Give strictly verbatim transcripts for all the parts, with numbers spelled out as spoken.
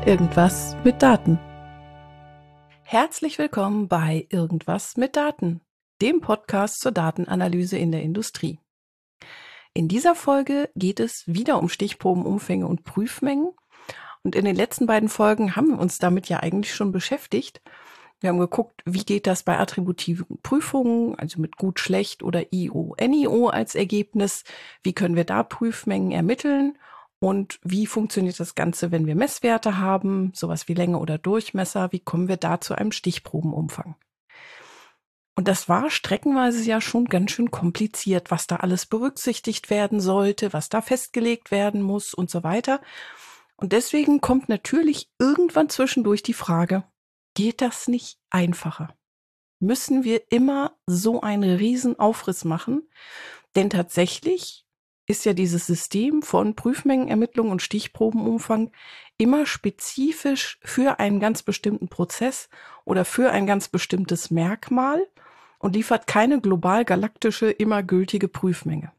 Irgendwas mit Daten. Herzlich willkommen bei Irgendwas mit Daten, dem Podcast zur Datenanalyse in der Industrie. In dieser Folge geht es wieder um Stichprobenumfänge und Prüfmengen. Und in den letzten beiden Folgen haben wir uns damit ja eigentlich schon beschäftigt. Wir haben geguckt, wie geht das bei attributiven Prüfungen, also mit gut, schlecht oder I O, N I O als Ergebnis. Wie können wir da Prüfmengen ermitteln? Und wie funktioniert das Ganze, wenn wir Messwerte haben, sowas wie Länge oder Durchmesser? Wie kommen wir da zu einem Stichprobenumfang? Und das war streckenweise ja schon ganz schön kompliziert, was da alles berücksichtigt werden sollte, was da festgelegt werden muss und so weiter. Und deswegen kommt natürlich irgendwann zwischendurch die Frage, geht das nicht einfacher? Müssen wir immer so einen riesen Aufriss machen? Denn tatsächlich ist ja dieses System von Prüfmengenermittlung und Stichprobenumfang immer spezifisch für einen ganz bestimmten Prozess oder für ein ganz bestimmtes Merkmal und liefert keine global galaktische, immer gültige Prüfmenge.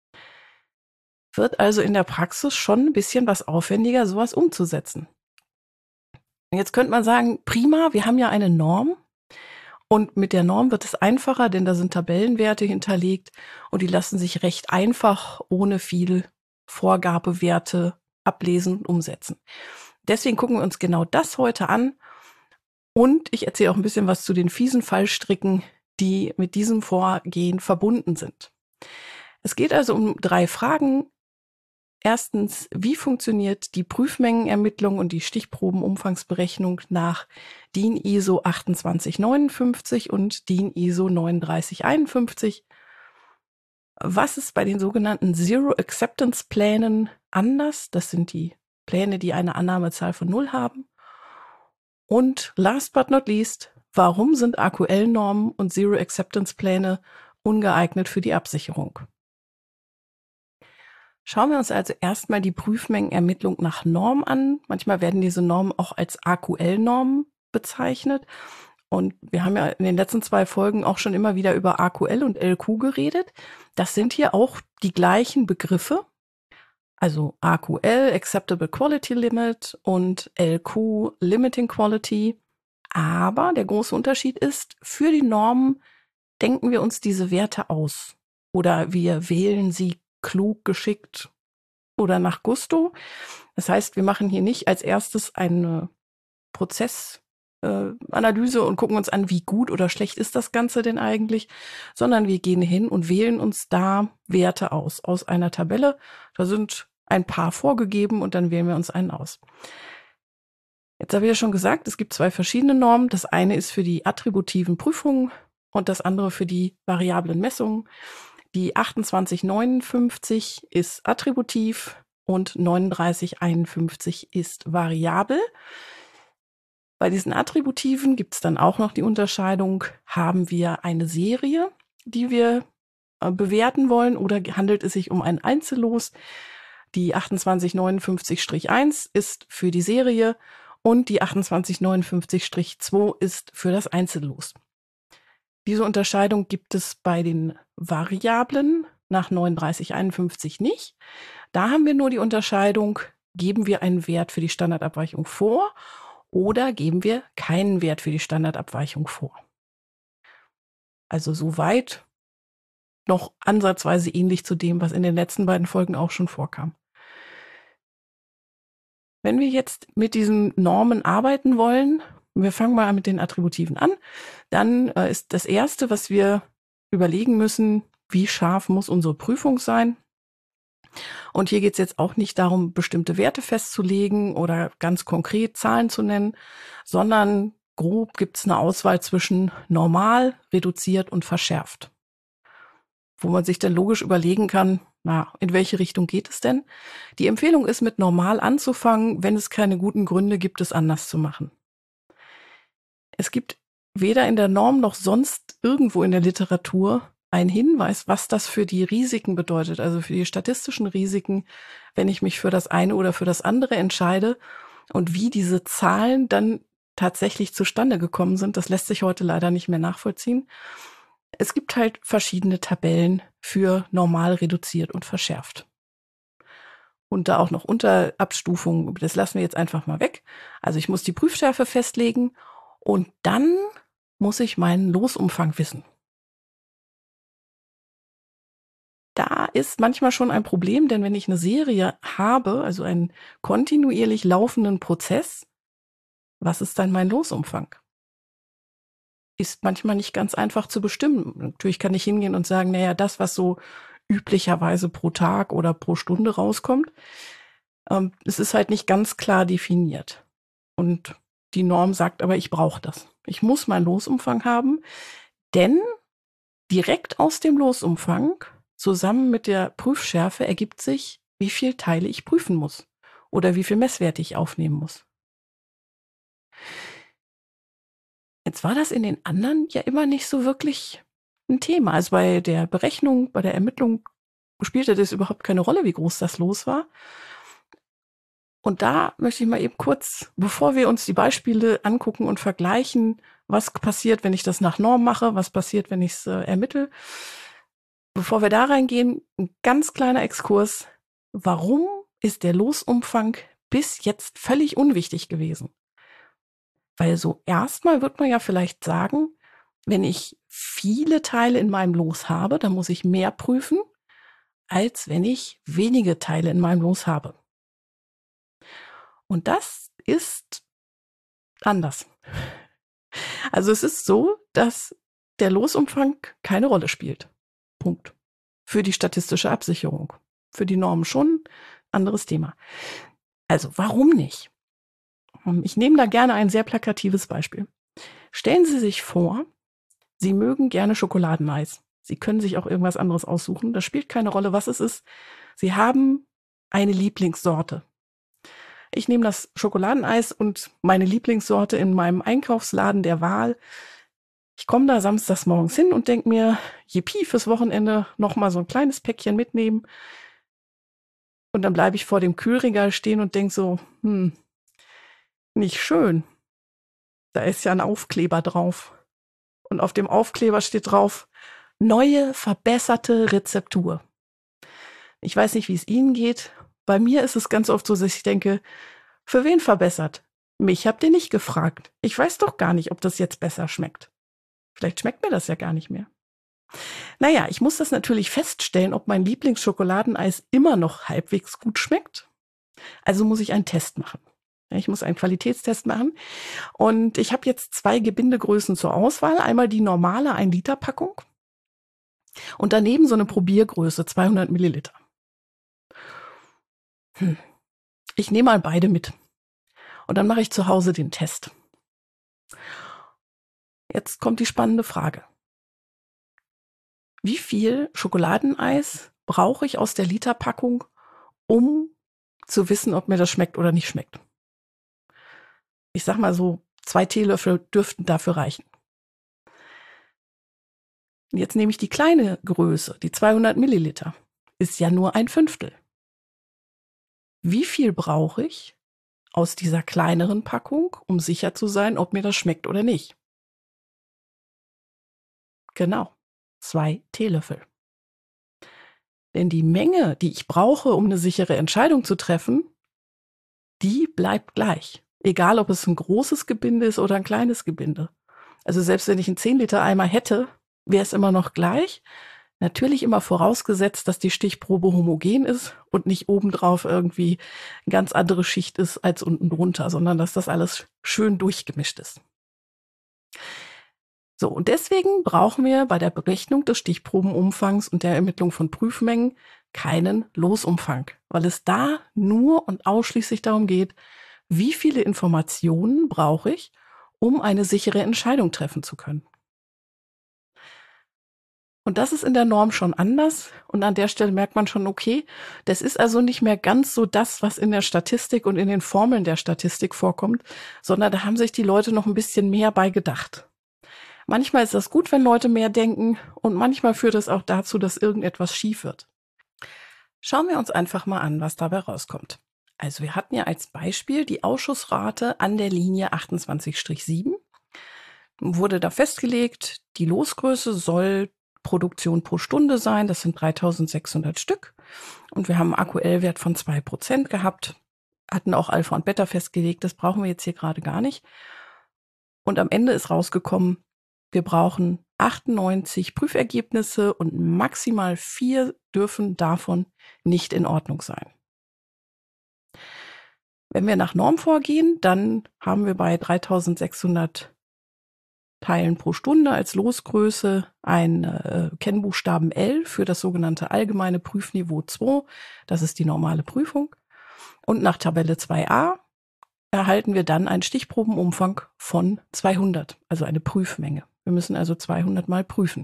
Wird also in der Praxis schon ein bisschen was aufwendiger, sowas umzusetzen. Jetzt könnte man sagen, prima, wir haben ja eine Norm. Und mit der Norm wird es einfacher, denn da sind Tabellenwerte hinterlegt und die lassen sich recht einfach ohne viel Vorgabewerte ablesen und umsetzen. Deswegen gucken wir uns genau das heute an und ich erzähle auch ein bisschen was zu den fiesen Fallstricken, die mit diesem Vorgehen verbunden sind. Es geht also um drei Fragen. Erstens, wie funktioniert die Prüfmengenermittlung und die Stichprobenumfangsberechnung nach D I N I S O achtundzwanzig neunundfünfzig und D I N I S O neununddreißig einundfünfzig? Was ist bei den sogenannten Zero Acceptance Plänen anders? Das sind die Pläne, die eine Annahmezahl von null haben. Und last but not least, warum sind A Q L-Normen und Zero Acceptance Pläne ungeeignet für die Absicherung? Schauen wir uns also erstmal die Prüfmengenermittlung nach Norm an. Manchmal werden diese Normen auch als A Q L-Normen bezeichnet. Und wir haben ja in den letzten zwei Folgen auch schon immer wieder über A Q L und L Q geredet. Das sind hier auch die gleichen Begriffe. Also A Q L, Acceptable Quality Limit, und L Q, Limiting Quality. Aber der große Unterschied ist, für die Normen denken wir uns diese Werte aus. Oder wir wählen sie klug, geschickt oder nach Gusto. Das heißt, wir machen hier nicht als erstes eine Prozessanalyse äh, und gucken uns an, wie gut oder schlecht ist das Ganze denn eigentlich, sondern wir gehen hin und wählen uns da Werte aus, aus einer Tabelle. Da sind ein paar vorgegeben und dann wählen wir uns einen aus. Jetzt habe ich ja schon gesagt, es gibt zwei verschiedene Normen. Das eine ist für die attributiven Prüfungen und das andere für die variablen Messungen. Die achtundzwanzig neunundfünfzig ist attributiv und neununddreißig einundfünfzig ist variabel. Bei diesen Attributiven gibt es dann auch noch die Unterscheidung, haben wir eine Serie, die wir äh, bewerten wollen, oder handelt es sich um ein Einzellos? Die achtundzwanzig neunundfünfzig eins ist für die Serie und die achtundzwanzig neunundfünfzig zwei ist für das Einzellos. Diese Unterscheidung gibt es bei den Variablen nach neununddreißig einundfünfzig nicht. Da haben wir nur die Unterscheidung, geben wir einen Wert für die Standardabweichung vor oder geben wir keinen Wert für die Standardabweichung vor. Also soweit noch ansatzweise ähnlich zu dem, was in den letzten beiden Folgen auch schon vorkam. Wenn wir jetzt mit diesen Normen arbeiten wollen, wir fangen mal mit den Attributiven an, dann äh, ist das Erste, was wir überlegen müssen, wie scharf muss unsere Prüfung sein. Und hier geht es jetzt auch nicht darum, bestimmte Werte festzulegen oder ganz konkret Zahlen zu nennen, sondern grob gibt es eine Auswahl zwischen normal, reduziert und verschärft. Wo man sich dann logisch überlegen kann, na, in welche Richtung geht es denn? Die Empfehlung ist, mit normal anzufangen, wenn es keine guten Gründe gibt, es anders zu machen. Es gibt weder in der Norm noch sonst irgendwo in der Literatur einen Hinweis, was das für die Risiken bedeutet, also für die statistischen Risiken, wenn ich mich für das eine oder für das andere entscheide, und wie diese Zahlen dann tatsächlich zustande gekommen sind. Das lässt sich heute leider nicht mehr nachvollziehen. Es gibt halt verschiedene Tabellen für normal, reduziert und verschärft. und da auch noch Unterabstufungen, das lassen wir jetzt einfach mal weg. Also ich muss die Prüfschärfe festlegen und dann muss ich meinen Losumfang wissen. Da ist manchmal schon ein Problem, denn wenn ich eine Serie habe, also einen kontinuierlich laufenden Prozess, was ist dann mein Losumfang? Ist manchmal nicht ganz einfach zu bestimmen. Natürlich kann ich hingehen und sagen, naja, das, was so üblicherweise pro Tag oder pro Stunde rauskommt, ähm, es ist halt nicht ganz klar definiert. Und die Norm sagt aber, ich brauche das. Ich muss meinen Losumfang haben, denn direkt aus dem Losumfang zusammen mit der Prüfschärfe ergibt sich, wie viele Teile ich prüfen muss oder wie viel Messwerte ich aufnehmen muss. Jetzt war das in den anderen ja immer nicht so wirklich ein Thema. Also bei der Berechnung, bei der Ermittlung spielte das überhaupt keine Rolle, wie groß das Los war. Und da möchte ich mal eben kurz, bevor wir uns die Beispiele angucken und vergleichen, was passiert, wenn ich das nach Norm mache, was passiert, wenn ich es äh, ermittle. Bevor wir da reingehen, ein ganz kleiner Exkurs. Warum ist der Losumfang bis jetzt völlig unwichtig gewesen? Weil so erstmal wird man ja vielleicht sagen, wenn ich viele Teile in meinem Los habe, dann muss ich mehr prüfen, als wenn ich wenige Teile in meinem Los habe. Und das ist anders. Also es ist so, dass der Losumfang keine Rolle spielt. Punkt. Für die statistische Absicherung. Für die Normen schon, anderes Thema. Also warum nicht? Ich nehme da gerne ein sehr plakatives Beispiel. Stellen Sie sich vor, Sie mögen gerne Schokoladeneis. Sie können sich auch irgendwas anderes aussuchen. Das spielt keine Rolle, was es ist. Sie haben eine Lieblingssorte. Ich nehme das Schokoladeneis und meine Lieblingssorte in meinem Einkaufsladen der Wahl. Ich komme da samstags morgens hin und denke mir, yippie, fürs Wochenende noch mal so ein kleines Päckchen mitnehmen. Und dann bleibe ich vor dem Kühlregal stehen und denke so, hm, nicht schön. Da ist ja ein Aufkleber drauf. Und auf dem Aufkleber steht drauf, neue, verbesserte Rezeptur. Ich weiß nicht, wie es Ihnen geht. Bei mir ist es ganz oft so, dass ich denke, für wen verbessert? Mich habt ihr nicht gefragt. Ich weiß doch gar nicht, ob das jetzt besser schmeckt. Vielleicht schmeckt mir das ja gar nicht mehr. Naja, ich muss das natürlich feststellen, ob mein Lieblingsschokoladeneis immer noch halbwegs gut schmeckt. Also muss ich einen Test machen. Ich muss einen Qualitätstest machen. Und ich habe jetzt zwei Gebindegrößen zur Auswahl. Einmal die normale ein Liter Packung und daneben so eine Probiergröße, zweihundert Milliliter. Hm. Ich nehme mal beide mit. Und dann mache ich zu Hause den Test. Jetzt kommt die spannende Frage. Wie viel Schokoladeneis brauche ich aus der Literpackung, um zu wissen, ob mir das schmeckt oder nicht schmeckt? Ich sag mal so, zwei Teelöffel dürften dafür reichen. Jetzt nehme ich die kleine Größe, die zweihundert Milliliter. Ist ja nur ein Fünftel. Wie viel brauche ich aus dieser kleineren Packung, um sicher zu sein, ob mir das schmeckt oder nicht? Genau, zwei Teelöffel. Denn die Menge, die ich brauche, um eine sichere Entscheidung zu treffen, die bleibt gleich. Egal, ob es ein großes Gebinde ist oder ein kleines Gebinde. Also selbst wenn ich einen zehn Liter Eimer hätte, wäre es immer noch gleich. Natürlich immer vorausgesetzt, dass die Stichprobe homogen ist und nicht obendrauf irgendwie eine ganz andere Schicht ist als unten drunter, sondern dass das alles schön durchgemischt ist. So, und deswegen brauchen wir bei der Berechnung des Stichprobenumfangs und der Ermittlung von Prüfmengen keinen Losumfang, weil es da nur und ausschließlich darum geht, wie viele Informationen brauche ich, um eine sichere Entscheidung treffen zu können. Und das ist in der Norm schon anders. Und an der Stelle merkt man schon, okay, das ist also nicht mehr ganz so das, was in der Statistik und in den Formeln der Statistik vorkommt, sondern da haben sich die Leute noch ein bisschen mehr bei gedacht. Manchmal ist das gut, wenn Leute mehr denken und manchmal führt es auch dazu, dass irgendetwas schief wird. Schauen wir uns einfach mal an, was dabei rauskommt. Also wir hatten ja als Beispiel die Ausschussrate an der Linie achtundzwanzig sieben. Wurde da festgelegt, die Losgröße soll Produktion pro Stunde sein, das sind dreitausendsechshundert Stück. Und wir haben einen A Q L-Wert von zwei Prozent gehabt, hatten auch Alpha und Beta festgelegt, das brauchen wir jetzt hier gerade gar nicht. Und am Ende ist rausgekommen, wir brauchen achtundneunzig Prüfergebnisse und maximal vier dürfen davon nicht in Ordnung sein. Wenn wir nach Norm vorgehen, dann haben wir bei dreitausendsechshundert Teilen pro Stunde als Losgröße einen äh, Kennbuchstaben L für das sogenannte allgemeine Prüfniveau zwei. Das ist die normale Prüfung. Und nach Tabelle zwei a erhalten wir dann einen Stichprobenumfang von zweihundert, also eine Prüfmenge. Wir müssen also zweihundert Mal prüfen.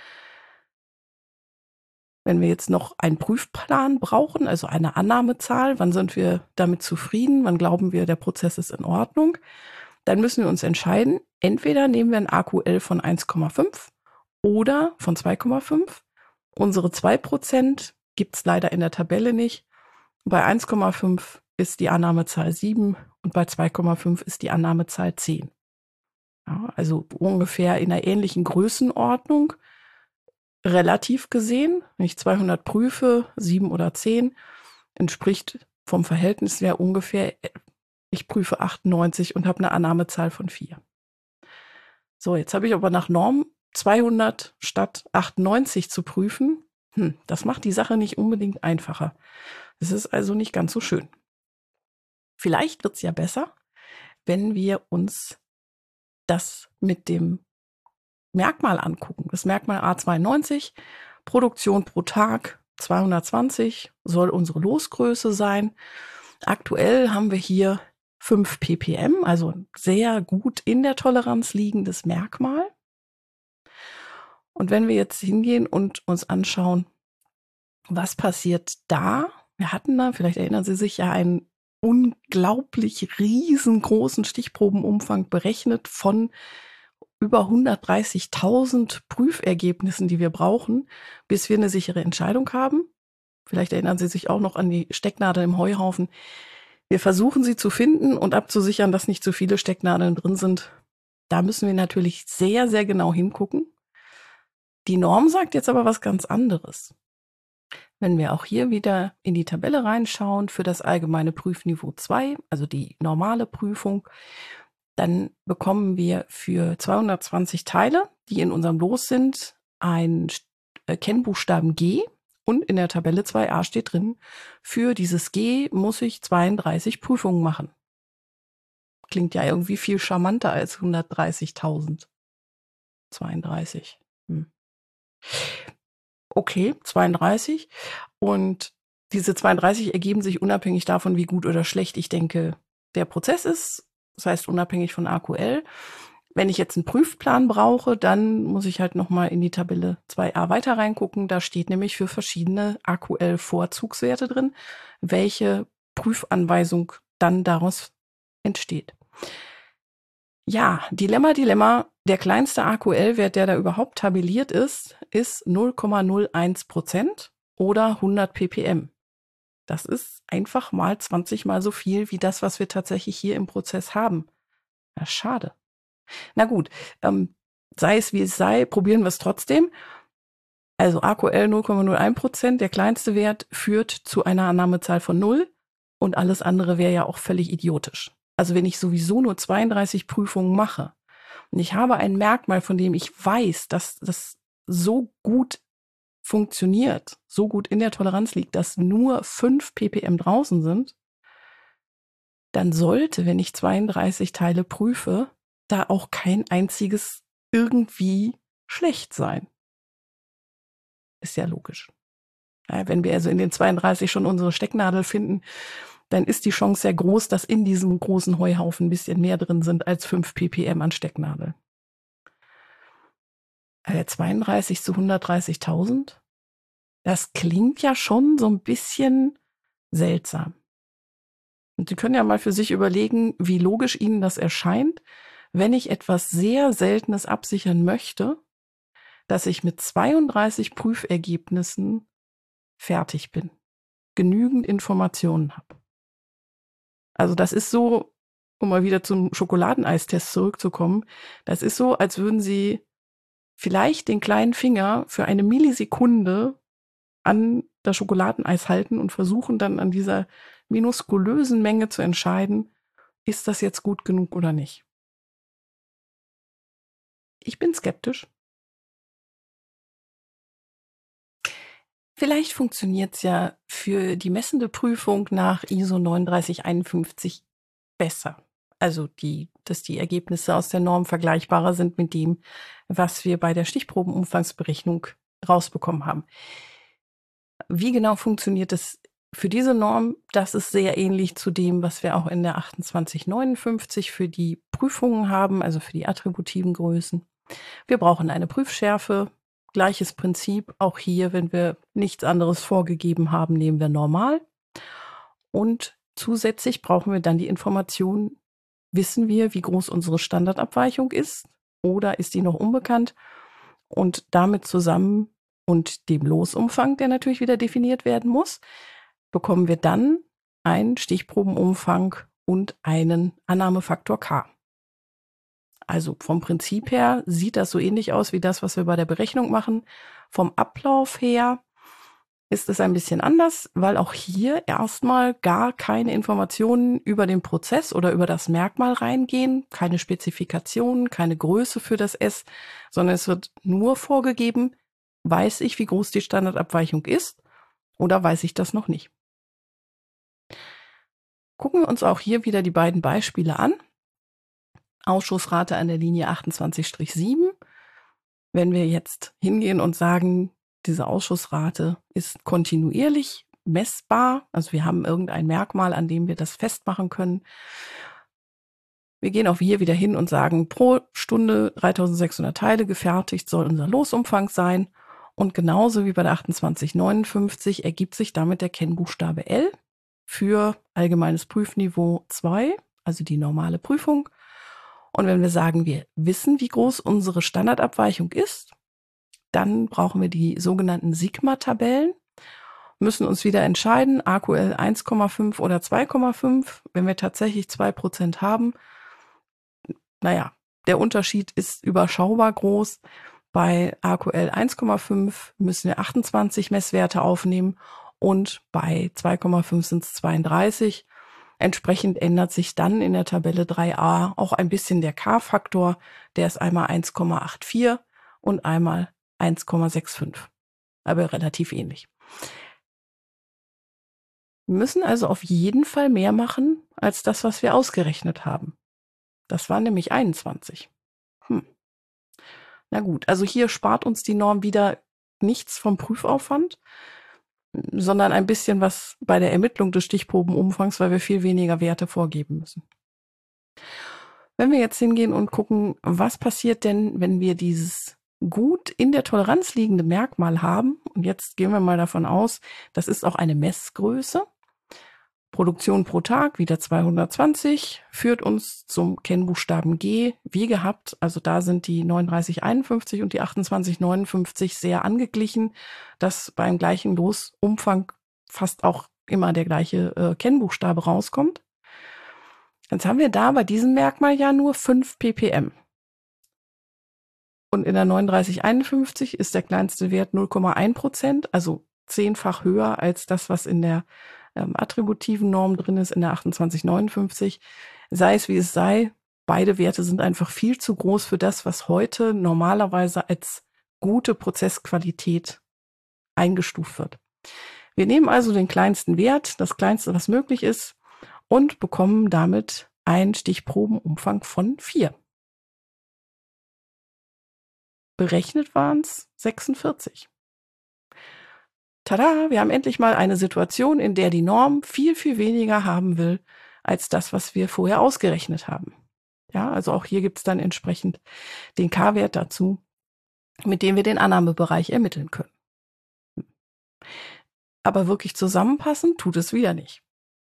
Wenn wir jetzt noch einen Prüfplan brauchen, also eine Annahmezahl, wann sind wir damit zufrieden, wann glauben wir, der Prozess ist in Ordnung, dann müssen wir uns entscheiden, entweder nehmen wir ein A Q L von eins Komma fünf oder von zwei Komma fünf. Unsere zwei Prozent gibt es leider in der Tabelle nicht. Bei eins Komma fünf ist die Annahmezahl sieben und bei zwei Komma fünf ist die Annahmezahl zehn. Ja, also ungefähr in einer ähnlichen Größenordnung. Relativ gesehen, wenn ich zweihundert prüfe, sieben oder zehn, entspricht vom Verhältnis her ungefähr, ich prüfe achtundneunzig und habe eine Annahmezahl von vier. So, jetzt habe ich aber nach Norm zweihundert statt achtundneunzig zu prüfen. Hm, das macht die Sache nicht unbedingt einfacher. Es ist also nicht ganz so schön. Vielleicht wird es ja besser, wenn wir uns das mit dem Merkmal angucken. Das Merkmal A zweiundneunzig, Produktion pro Tag zweihundertzwanzig, soll unsere Losgröße sein. Aktuell haben wir hier fünf ppm, also ein sehr gut in der Toleranz liegendes Merkmal. Und wenn wir jetzt hingehen und uns anschauen, was passiert da? Wir hatten da, vielleicht erinnern Sie sich, ja einen unglaublich riesengroßen Stichprobenumfang berechnet von über hundertdreißigtausend Prüfergebnissen, die wir brauchen, bis wir eine sichere Entscheidung haben. Vielleicht erinnern Sie sich auch noch an die Stecknadel im Heuhaufen. Wir versuchen sie zu finden und abzusichern, dass nicht zu viele Stecknadeln drin sind. Da müssen wir natürlich sehr, sehr genau hingucken. Die Norm sagt jetzt aber was ganz anderes. Wenn wir auch hier wieder in die Tabelle reinschauen für das allgemeine Prüfniveau zwei, also die normale Prüfung, dann bekommen wir für zweihundertzwanzig Teile, die in unserem Los sind, einen Kennbuchstaben G und in der Tabelle zwei a steht drin, für dieses G muss ich zweiunddreißig Prüfungen machen. Klingt ja irgendwie viel charmanter als hundertdreißigtausend. zweiunddreißig. Hm. Okay, zweiunddreißig. Und diese zweiunddreißig ergeben sich unabhängig davon, wie gut oder schlecht ich denke, der Prozess ist. Das heißt, unabhängig von A Q L. Wenn ich jetzt einen Prüfplan brauche, dann muss ich halt nochmal in die Tabelle zwei a weiter reingucken. Da steht nämlich für verschiedene A Q L-Vorzugswerte drin, welche Prüfanweisung dann daraus entsteht. Ja, Dilemma, Dilemma. Der kleinste A Q L-Wert, der da überhaupt tabelliert ist, ist null Komma null eins Prozent oder hundert ppm. Das ist einfach mal zwanzig mal so viel wie das, was wir tatsächlich hier im Prozess haben. Ja, schade. Na gut, ähm, sei es wie es sei, probieren wir es trotzdem. Also A Q L null Komma null eins Prozent, der kleinste Wert, führt zu einer Annahmezahl von null und alles andere wäre ja auch völlig idiotisch. Also wenn ich sowieso nur zweiunddreißig Prüfungen mache und ich habe ein Merkmal, von dem ich weiß, dass das so gut funktioniert, so gut in der Toleranz liegt, dass nur fünf ppm draußen sind, dann sollte, wenn ich zweiunddreißig Teile prüfe, da auch kein einziges irgendwie schlecht sein. Ist ja logisch. Ja, wenn wir also in den zweiunddreißig schon unsere Stecknadel finden, dann ist die Chance sehr groß, dass in diesem großen Heuhaufen ein bisschen mehr drin sind als fünf ppm an Stecknadel. Also zweiunddreißig zu hundertdreißigtausend, das klingt ja schon so ein bisschen seltsam. Und Sie können ja mal für sich überlegen, wie logisch Ihnen das erscheint, wenn ich etwas sehr Seltenes absichern möchte, dass ich mit zweiunddreißig Prüfergebnissen fertig bin, genügend Informationen habe. Also das ist so, um mal wieder zum Schokoladeneistest zurückzukommen, das ist so, als würden Sie vielleicht den kleinen Finger für eine Millisekunde an das Schokoladeneis halten und versuchen dann an dieser minuskulösen Menge zu entscheiden, ist das jetzt gut genug oder nicht. Ich bin skeptisch. Vielleicht funktioniert es ja für die messende Prüfung nach I S O neununddreißig einundfünfzig besser. Also die, dass die Ergebnisse aus der Norm vergleichbarer sind mit dem, was wir bei der Stichprobenumfangsberechnung rausbekommen haben. Wie genau funktioniert das für diese Norm? Das ist sehr ähnlich zu dem, was wir auch in der achtundzwanzig neunundfünfzig für die Prüfungen haben, also für die attributiven Größen. Wir brauchen eine Prüfschärfe. Gleiches Prinzip. Auch hier, wenn wir nichts anderes vorgegeben haben, nehmen wir normal. Und zusätzlich brauchen wir dann die Information, wissen wir, wie groß unsere Standardabweichung ist oder ist die noch unbekannt? Und damit zusammen und dem Losumfang, der natürlich wieder definiert werden muss, bekommen wir dann einen Stichprobenumfang und einen Annahmefaktor K. Also vom Prinzip her sieht das so ähnlich aus wie das, was wir bei der Berechnung machen. Vom Ablauf her ist es ein bisschen anders, weil auch hier erstmal gar keine Informationen über den Prozess oder über das Merkmal reingehen, keine Spezifikationen, keine Größe für das S, sondern es wird nur vorgegeben, weiß ich, wie groß die Standardabweichung ist oder weiß ich das noch nicht. Gucken wir uns auch hier wieder die beiden Beispiele an. Ausschussrate an der Linie achtundzwanzig sieben. Wenn wir jetzt hingehen und sagen, diese Ausschussrate ist kontinuierlich messbar, also wir haben irgendein Merkmal, an dem wir das festmachen können. Wir gehen auch hier wieder hin und sagen, pro Stunde dreitausendsechshundert Teile gefertigt soll unser Losumfang sein. Und genauso wie bei der achtundzwanzig neunundfünfzig ergibt sich damit der Kennbuchstabe L für allgemeines Prüfniveau zwei, also die normale Prüfung. Und wenn wir sagen, wir wissen, wie groß unsere Standardabweichung ist, dann brauchen wir die sogenannten Sigma-Tabellen, müssen uns wieder entscheiden, A Q L eins Komma fünf oder zwei Komma fünf. Wenn wir tatsächlich zwei Prozent haben, naja, der Unterschied ist überschaubar groß. Bei A Q L eins Komma fünf müssen wir achtundzwanzig Messwerte aufnehmen und bei zwei Komma fünf sind es zweiunddreißig. Entsprechend ändert sich dann in der Tabelle drei a auch ein bisschen der K-Faktor. Der ist einmal eins Komma vierundachtzig und einmal eins Komma fünfundsechzig. Aber relativ ähnlich. Wir müssen also auf jeden Fall mehr machen als das, was wir ausgerechnet haben. Das war nämlich einundzwanzig. Hm. Na gut, also hier spart uns die Norm wieder nichts vom Prüfaufwand, sondern ein bisschen was bei der Ermittlung des Stichprobenumfangs, weil wir viel weniger Werte vorgeben müssen. Wenn wir jetzt hingehen und gucken, was passiert denn, wenn wir dieses gut in der Toleranz liegende Merkmal haben, und jetzt gehen wir mal davon aus, das ist auch eine Messgröße. Produktion pro Tag, wieder zweihundertzwanzig, führt uns zum Kennbuchstaben G, wie gehabt. Also da sind die neununddreißig einundfünfzig und die achtundzwanzig neunundfünfzig sehr angeglichen, dass beim gleichen Losumfang fast auch immer der gleiche äh, Kennbuchstabe rauskommt. Jetzt haben wir da bei diesem Merkmal ja nur fünf ppm. Und in der neununddreißig einundfünfzig ist der kleinste Wert null Komma eins Prozent, also zehnfach höher als das, was in der ähm, attributiven Norm drin ist, in der achtundzwanzig neunundfünfzig. Sei es wie es sei, beide Werte sind einfach viel zu groß für das, was heute normalerweise als gute Prozessqualität eingestuft wird. Wir nehmen also den kleinsten Wert, das kleinste, was möglich ist, und bekommen damit einen Stichprobenumfang von vier. Berechnet waren es sechsundvierzig. Tada, wir haben endlich mal eine Situation, in der die Norm viel, viel weniger haben will, als das, was wir vorher ausgerechnet haben. Ja, also auch hier gibt es dann entsprechend den K-Wert dazu, mit dem wir den Annahmebereich ermitteln können. Aber wirklich zusammenpassen tut es wieder nicht.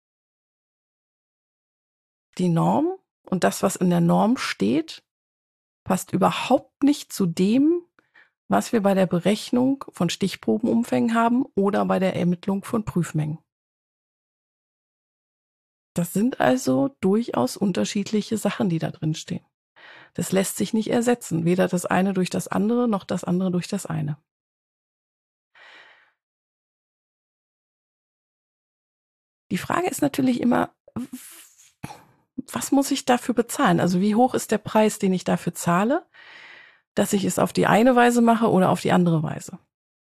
Die Norm und das, was in der Norm steht, passt überhaupt nicht zu dem, was wir bei der Berechnung von Stichprobenumfängen haben oder bei der Ermittlung von Prüfmengen. Das sind also durchaus unterschiedliche Sachen, die da drin stehen. Das lässt sich nicht ersetzen, weder das eine durch das andere noch das andere durch das eine. Die Frage ist natürlich immer, was muss ich dafür bezahlen? Also wie hoch ist der Preis, den ich dafür zahle, dass ich es auf die eine Weise mache oder auf die andere Weise?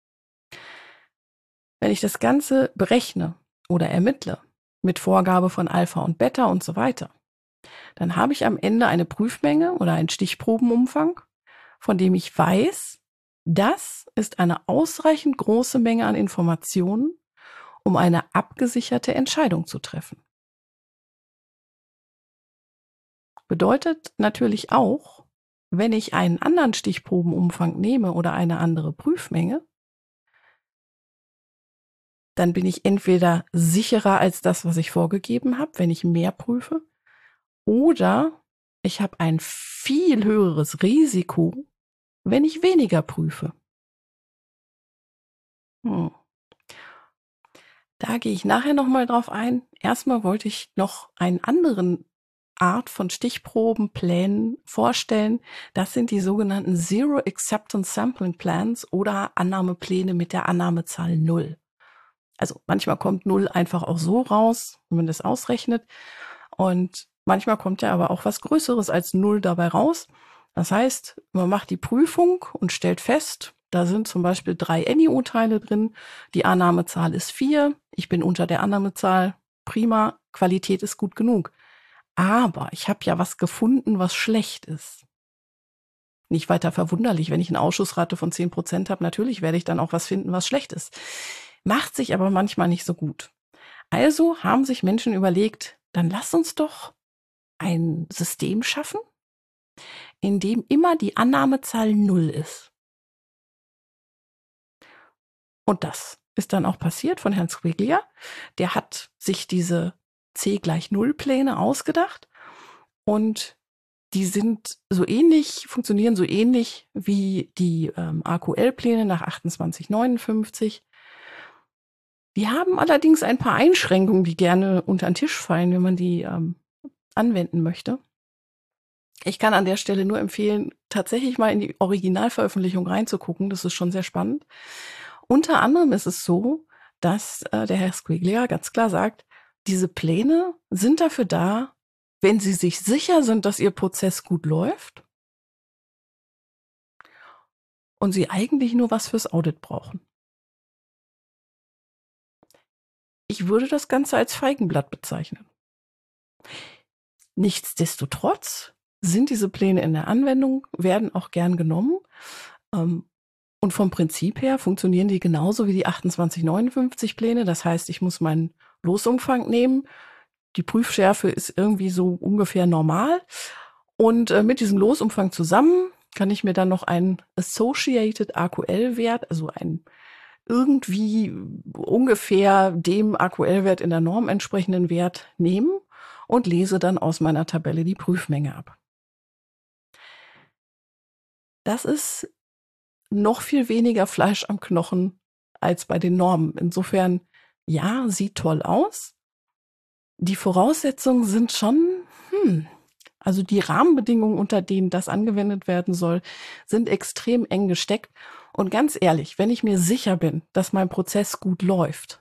Wenn ich das Ganze berechne oder ermittle mit Vorgabe von Alpha und Beta und so weiter, dann habe ich am Ende eine Prüfmenge oder einen Stichprobenumfang, von dem ich weiß, das ist eine ausreichend große Menge an Informationen, um eine abgesicherte Entscheidung zu treffen. Bedeutet natürlich auch, wenn ich einen anderen Stichprobenumfang nehme oder eine andere Prüfmenge, dann bin ich entweder sicherer als das, was ich vorgegeben habe, wenn ich mehr prüfe, oder ich habe ein viel höheres Risiko, wenn ich weniger prüfe. Hm. Da gehe ich nachher nochmal drauf ein. Erstmal wollte ich noch einen anderen Art von Stichprobenplänen vorstellen. Das sind die sogenannten Zero Acceptance Sampling Plans oder Annahmepläne mit der Annahmezahl null. Also manchmal kommt null einfach auch so raus, wenn man das ausrechnet. Und manchmal kommt ja aber auch was Größeres als null dabei raus. Das heißt, man macht die Prüfung und stellt fest, da sind zum Beispiel drei N I O-Teile drin. Die Annahmezahl ist vier. Ich bin unter der Annahmezahl. Prima, Qualität ist gut genug. Aber ich habe ja was gefunden, was schlecht ist. Nicht weiter verwunderlich, wenn ich eine Ausschussrate von zehn Prozent habe. Natürlich werde ich dann auch was finden, was schlecht ist. Macht sich aber manchmal nicht so gut. Also haben sich Menschen überlegt, dann lass uns doch ein System schaffen, in dem immer die Annahmezahl null ist. Und das ist dann auch passiert von Herrn Squiglia. Der hat sich diese C gleich null Pläne ausgedacht und die sind so ähnlich, funktionieren so ähnlich wie die ähm, A Q L-Pläne nach achtundzwanzig neunundfünfzig. Die haben allerdings ein paar Einschränkungen, die gerne unter den Tisch fallen, wenn man die ähm, anwenden möchte. Ich kann an der Stelle nur empfehlen, tatsächlich mal in die Originalveröffentlichung reinzugucken. Das ist schon sehr spannend. Unter anderem ist es so, dass äh, der Herr Squiglia ganz klar sagt, diese Pläne sind dafür da, wenn Sie sich sicher sind, dass Ihr Prozess gut läuft und Sie eigentlich nur was fürs Audit brauchen. Ich würde das Ganze als Feigenblatt bezeichnen. Nichtsdestotrotz sind diese Pläne in der Anwendung, werden auch gern genommen. Ähm, und vom Prinzip her funktionieren die genauso wie die achtundzwanzig neunundfünfzig Pläne. Das heißt, ich muss meinen Losumfang nehmen. Die Prüfschärfe ist irgendwie so ungefähr normal. Und äh, mit diesem Losumfang zusammen kann ich mir dann noch einen Associated A Q L-Wert, also einen irgendwie ungefähr dem A Q L-Wert in der Norm entsprechenden Wert nehmen und lese dann aus meiner Tabelle die Prüfmenge ab. Das ist noch viel weniger Fleisch am Knochen als bei den Normen. Insofern, ja, sieht toll aus. Die Voraussetzungen sind schon, hm, also die Rahmenbedingungen, unter denen das angewendet werden soll, sind extrem eng gesteckt. Und ganz ehrlich, wenn ich mir sicher bin, dass mein Prozess gut läuft,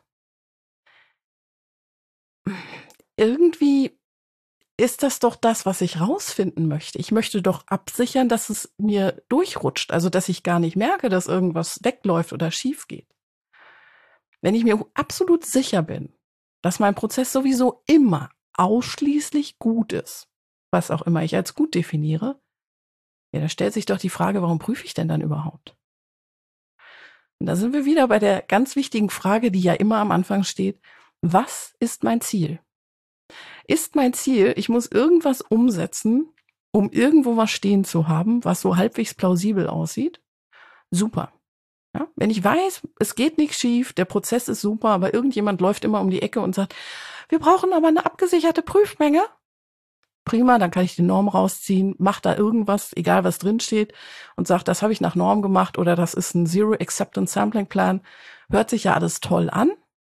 irgendwie ist das doch das, was ich rausfinden möchte. Ich möchte doch absichern, dass es mir durchrutscht, also dass ich gar nicht merke, dass irgendwas wegläuft oder schief geht. Wenn ich mir absolut sicher bin, dass mein Prozess sowieso immer ausschließlich gut ist, was auch immer ich als gut definiere, ja, da stellt sich doch die Frage, warum prüfe ich denn dann überhaupt? Und da sind wir wieder bei der ganz wichtigen Frage, die ja immer am Anfang steht: Was ist mein Ziel? Ist mein Ziel, ich muss irgendwas umsetzen, um irgendwo was stehen zu haben, was so halbwegs plausibel aussieht? Super. Ja, wenn ich weiß, es geht nichts schief, der Prozess ist super, aber irgendjemand läuft immer um die Ecke und sagt, wir brauchen aber eine abgesicherte Prüfmenge. Prima, dann kann ich die Norm rausziehen, mach da irgendwas, egal was drin steht, und sag, das habe ich nach Norm gemacht oder das ist ein Zero Acceptance Sampling Plan. Hört sich ja alles toll an.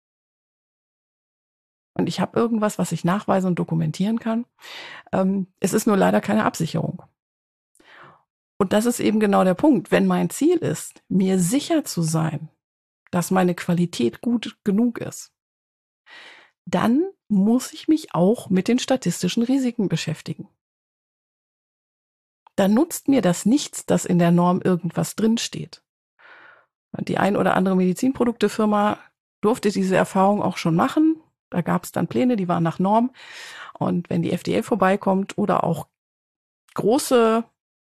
Und ich habe irgendwas, was ich nachweisen und dokumentieren kann. Ähm, es ist nur leider keine Absicherung. Und das ist eben genau der Punkt. Wenn mein Ziel ist, mir sicher zu sein, dass meine Qualität gut genug ist, dann muss ich mich auch mit den statistischen Risiken beschäftigen. Dann nutzt mir das nichts, dass in der Norm irgendwas drinsteht. Die ein oder andere Medizinproduktefirma durfte diese Erfahrung auch schon machen. Da gab es dann Pläne, die waren nach Norm. Und wenn die F D A vorbeikommt oder auch große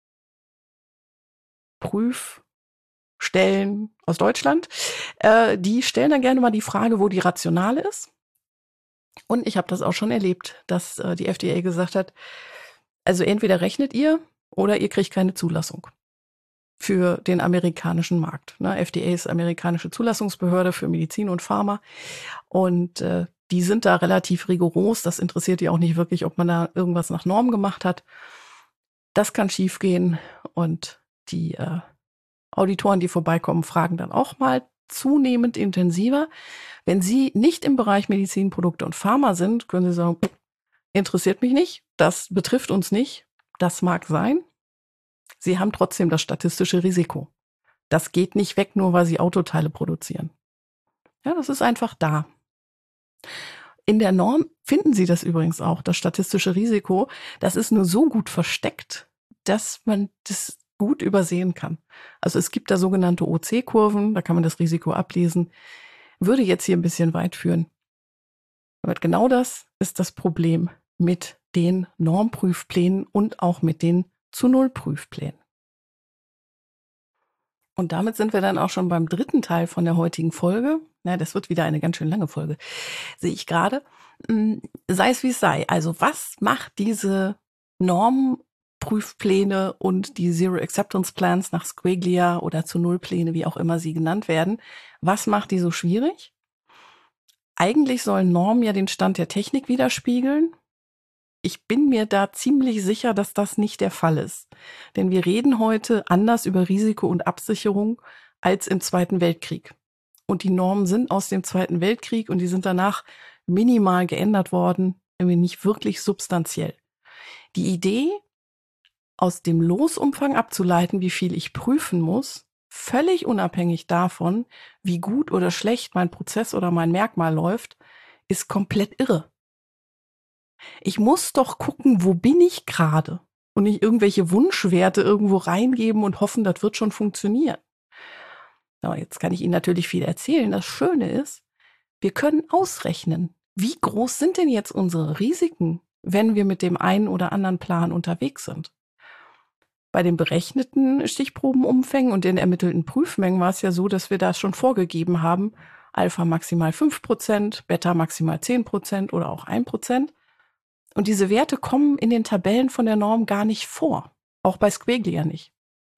Prüfstellen aus Deutschland, äh, die stellen dann gerne mal die Frage, wo die Rationale ist. Und ich habe das auch schon erlebt, dass äh, die F D A gesagt hat, also entweder rechnet ihr oder ihr kriegt keine Zulassung für den amerikanischen Markt. Ne? F D A ist amerikanische Zulassungsbehörde für Medizin und Pharma. Und äh, die sind da relativ rigoros. Das interessiert die auch nicht wirklich, ob man da irgendwas nach Norm gemacht hat. Das kann schiefgehen. Und die äh, Auditoren, die vorbeikommen, fragen dann auch mal zunehmend intensiver. Wenn sie nicht im Bereich Medizinprodukte und Pharma sind, können sie sagen, interessiert mich nicht, das betrifft uns nicht. Das mag sein. Sie haben trotzdem das statistische Risiko. Das geht nicht weg, nur weil sie Autoteile produzieren. Ja, das ist einfach da. In der Norm finden Sie das übrigens auch, das statistische Risiko. Das ist nur so gut versteckt, dass man das gut übersehen kann. Also es gibt da sogenannte O C-Kurven, da kann man das Risiko ablesen. Würde jetzt hier ein bisschen weit führen. Aber genau das ist das Problem mit den Normprüfplänen und auch mit den Zu-Null-Prüfplänen. Und damit sind wir dann auch schon beim dritten Teil von der heutigen Folge. Ja, das wird wieder eine ganz schön lange Folge, sehe ich gerade. Sei es wie es sei. Also was macht diese Normprüfpläne und die Zero Acceptance Plans nach Squiglia oder Zu-Null-Pläne, wie auch immer sie genannt werden, was macht die so schwierig? Eigentlich sollen Normen ja den Stand der Technik widerspiegeln. Ich bin mir da ziemlich sicher, dass das nicht der Fall ist. Denn wir reden heute anders über Risiko und Absicherung als im Zweiten Weltkrieg. Und die Normen sind aus dem Zweiten Weltkrieg und die sind danach minimal geändert worden, irgendwie nicht wirklich substanziell. Die Idee, aus dem Losumfang abzuleiten, wie viel ich prüfen muss, völlig unabhängig davon, wie gut oder schlecht mein Prozess oder mein Merkmal läuft, ist komplett irre. Ich muss doch gucken, wo bin ich gerade und nicht irgendwelche Wunschwerte irgendwo reingeben und hoffen, das wird schon funktionieren. Aber jetzt kann ich Ihnen natürlich viel erzählen. Das Schöne ist, wir können ausrechnen, wie groß sind denn jetzt unsere Risiken, wenn wir mit dem einen oder anderen Plan unterwegs sind. Bei den berechneten Stichprobenumfängen und den ermittelten Prüfmengen war es ja so, dass wir das schon vorgegeben haben, Alpha maximal fünf Prozent, Beta maximal zehn Prozent oder auch ein Prozent. Und diese Werte kommen in den Tabellen von der Norm gar nicht vor, auch bei Squiglia nicht.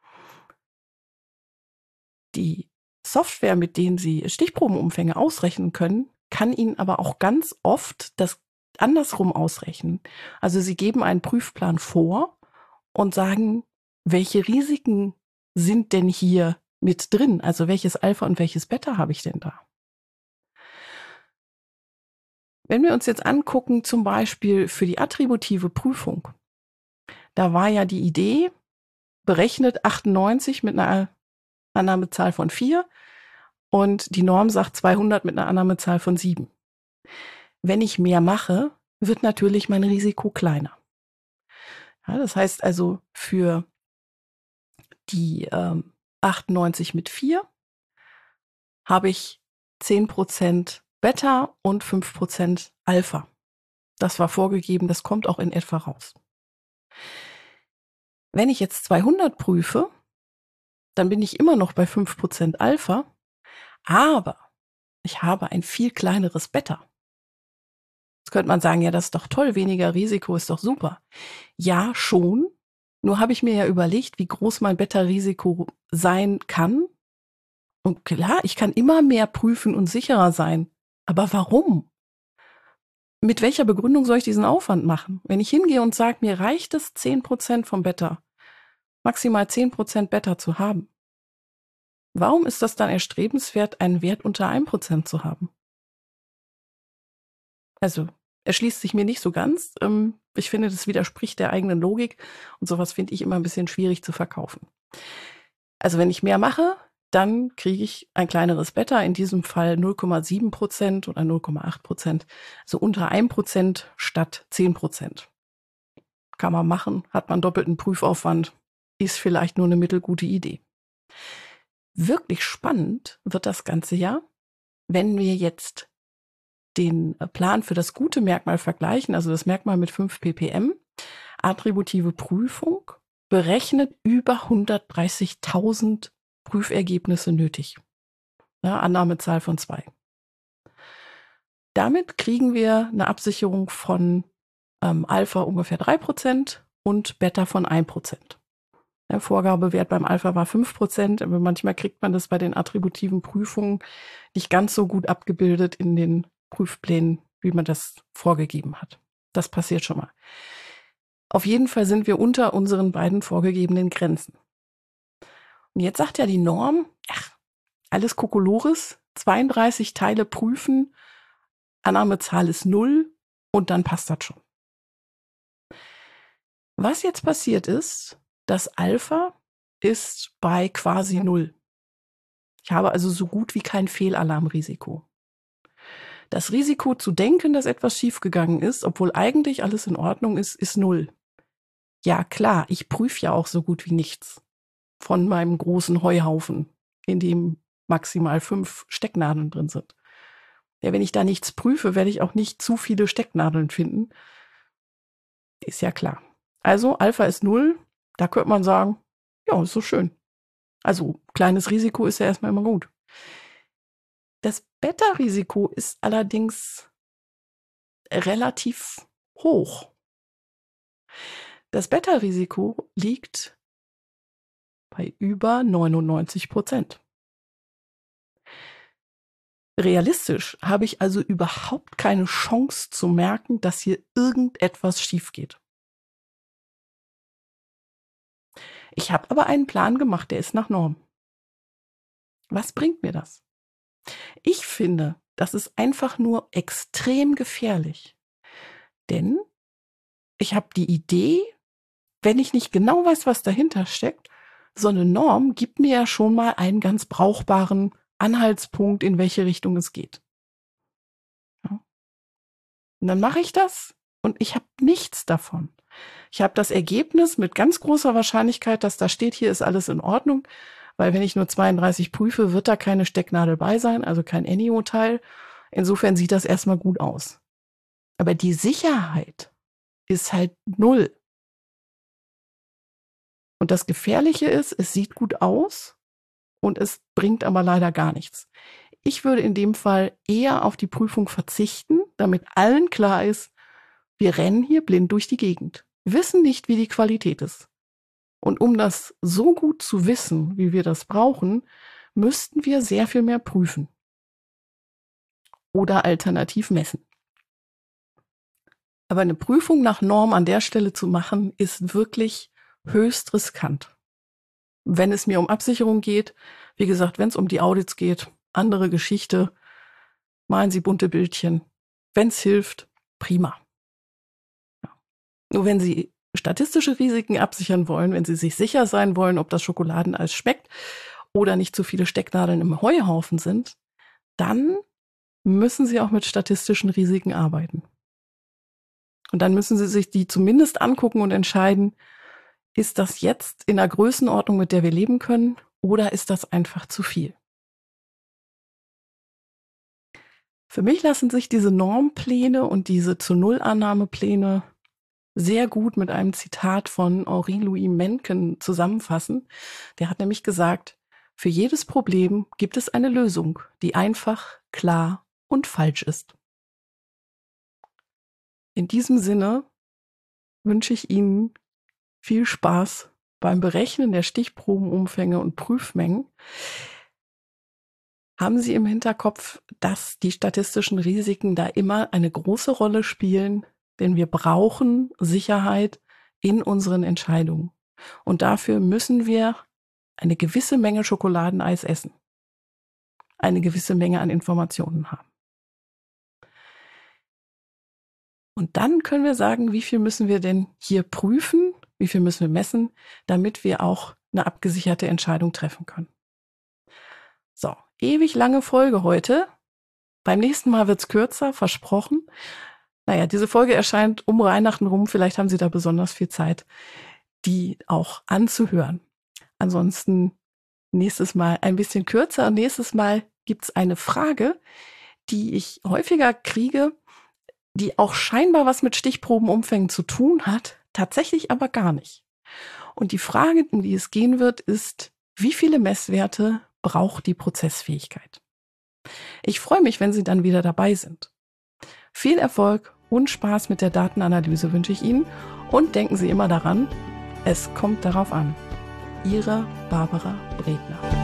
Die Software, mit denen Sie Stichprobenumfänge ausrechnen können, kann Ihnen aber auch ganz oft das andersrum ausrechnen. Also Sie geben einen Prüfplan vor und sagen, welche Risiken sind denn hier mit drin? Also welches Alpha und welches Beta habe ich denn da? Wenn wir uns jetzt angucken, zum Beispiel für die attributive Prüfung, da war ja die Idee, berechnet achtundneunzig mit einer Annahmezahl von vier und die Norm sagt zweihundert mit einer Annahmezahl von sieben. Wenn ich mehr mache, wird natürlich mein Risiko kleiner. Ja, das heißt also, für die ähm, achtundneunzig mit vier habe ich zehn Prozent Beta und fünf Prozent Alpha. Das war vorgegeben, das kommt auch in etwa raus. Wenn ich jetzt zweihundert prüfe, dann bin ich immer noch bei fünf Prozent Alpha, aber ich habe ein viel kleineres Beta. Jetzt könnte man sagen, ja, das ist doch toll, weniger Risiko ist doch super. Ja, schon. Nur habe ich mir ja überlegt, wie groß mein Beta-Risiko sein kann. Und klar, ich kann immer mehr prüfen und sicherer sein. Aber warum? Mit welcher Begründung soll ich diesen Aufwand machen? Wenn ich hingehe und sage, mir reicht es, zehn Prozent vom Beta, maximal zehn Prozent Beta zu haben. Warum ist das dann erstrebenswert, einen Wert unter ein Prozent zu haben? Also, erschließt sich mir nicht so ganz. Ich finde, das widerspricht der eigenen Logik und sowas finde ich immer ein bisschen schwierig zu verkaufen. Also, wenn ich mehr mache, dann kriege ich ein kleineres Beta, in diesem Fall null Komma sieben Prozent oder null Komma acht Prozent, so unter ein Prozent statt zehn Prozent. Kann man machen, hat man doppelten Prüfaufwand, ist vielleicht nur eine mittelgute Idee. Wirklich spannend wird das Ganze ja, wenn wir jetzt den Plan für das gute Merkmal vergleichen, also das Merkmal mit fünf ppm, attributive Prüfung, berechnet über hundertdreißigtausend Prüfergebnisse nötig. Ja, Annahmezahl von zwei. Damit kriegen wir eine Absicherung von ähm, Alpha ungefähr drei Prozent und Beta von ein Prozent. Der Vorgabewert beim Alpha war fünf Prozent, aber manchmal kriegt man das bei den attributiven Prüfungen nicht ganz so gut abgebildet in den Prüfplänen, wie man das vorgegeben hat. Das passiert schon mal. Auf jeden Fall sind wir unter unseren beiden vorgegebenen Grenzen. Und jetzt sagt ja die Norm, ach, alles Kokolores, zweiunddreißig Teile prüfen, Annahmezahl ist null und dann passt das schon. Was jetzt passiert ist, das Alpha ist bei quasi null. Ich habe also so gut wie kein Fehlalarmrisiko. Das Risiko zu denken, dass etwas schiefgegangen ist, obwohl eigentlich alles in Ordnung ist, ist null. Ja klar, ich prüfe ja auch so gut wie nichts von meinem großen Heuhaufen, in dem maximal fünf Stecknadeln drin sind. Ja, wenn ich da nichts prüfe, werde ich auch nicht zu viele Stecknadeln finden. Ist ja klar. Also Alpha ist null, da könnte man sagen, ja, ist so schön. Also kleines Risiko ist ja erstmal immer gut. Das Beta-Risiko ist allerdings relativ hoch. Das Beta-Risiko liegt bei über neunundneunzig Prozent. Realistisch habe ich also überhaupt keine Chance zu merken, dass hier irgendetwas schief geht. Ich habe aber einen Plan gemacht, der ist nach Norm. Was bringt mir das? Ich finde, das ist einfach nur extrem gefährlich. Denn ich habe die Idee, wenn ich nicht genau weiß, was dahinter steckt, so eine Norm gibt mir ja schon mal einen ganz brauchbaren Anhaltspunkt, in welche Richtung es geht. Ja. Und dann mache ich das und ich habe nichts davon. Ich habe das Ergebnis mit ganz großer Wahrscheinlichkeit, dass da steht, hier ist alles in Ordnung, weil wenn ich nur zweiunddreißig prüfe, wird da keine Stecknadel bei sein, also kein Ennio-Teil. Insofern sieht das erstmal gut aus. Aber die Sicherheit ist halt null. Und das Gefährliche ist, es sieht gut aus und es bringt aber leider gar nichts. Ich würde in dem Fall eher auf die Prüfung verzichten, damit allen klar ist, wir rennen hier blind durch die Gegend, wissen nicht, wie die Qualität ist. Und um das so gut zu wissen, wie wir das brauchen, müssten wir sehr viel mehr prüfen oder alternativ messen. Aber eine Prüfung nach Norm an der Stelle zu machen, ist wirklich höchst riskant. Wenn es mir um Absicherung geht, wie gesagt, wenn es um die Audits geht, andere Geschichte, malen Sie bunte Bildchen. Wenn es hilft, prima. Ja. Nur wenn Sie statistische Risiken absichern wollen, wenn Sie sich sicher sein wollen, ob das Schokoladeneis schmeckt oder nicht zu viele Stecknadeln im Heuhaufen sind, dann müssen Sie auch mit statistischen Risiken arbeiten. Und dann müssen Sie sich die zumindest angucken und entscheiden, ist das jetzt in der Größenordnung, mit der wir leben können, oder ist das einfach zu viel? Für mich lassen sich diese Normpläne und diese Zu-Null-Annahmepläne sehr gut mit einem Zitat von Henri-Louis Mencken zusammenfassen. Der hat nämlich gesagt, für jedes Problem gibt es eine Lösung, die einfach, klar und falsch ist. In diesem Sinne wünsche ich Ihnen viel Spaß beim Berechnen der Stichprobenumfänge und Prüfmengen. Haben Sie im Hinterkopf, dass die statistischen Risiken da immer eine große Rolle spielen, denn wir brauchen Sicherheit in unseren Entscheidungen. Und dafür müssen wir eine gewisse Menge Schokoladeneis essen, eine gewisse Menge an Informationen haben. Und dann können wir sagen, wie viel müssen wir denn hier prüfen, wie viel müssen wir messen, damit wir auch eine abgesicherte Entscheidung treffen können. ewig lange Folge heute. Beim nächsten Mal wird's kürzer, versprochen. Naja, diese Folge erscheint um Weihnachten rum. Vielleicht haben Sie da besonders viel Zeit, die auch anzuhören. Ansonsten nächstes Mal ein bisschen kürzer. Und nächstes Mal gibt's eine Frage, die ich häufiger kriege, die auch scheinbar was mit Stichprobenumfängen zu tun hat, tatsächlich aber gar nicht. Und die Frage, um die es gehen wird, ist, wie viele Messwerte braucht die Prozessfähigkeit? Ich freue mich, wenn Sie dann wieder dabei sind. Viel Erfolg und Spaß mit der Datenanalyse wünsche ich Ihnen und denken Sie immer daran, es kommt darauf an. Ihre Barbara Bredner.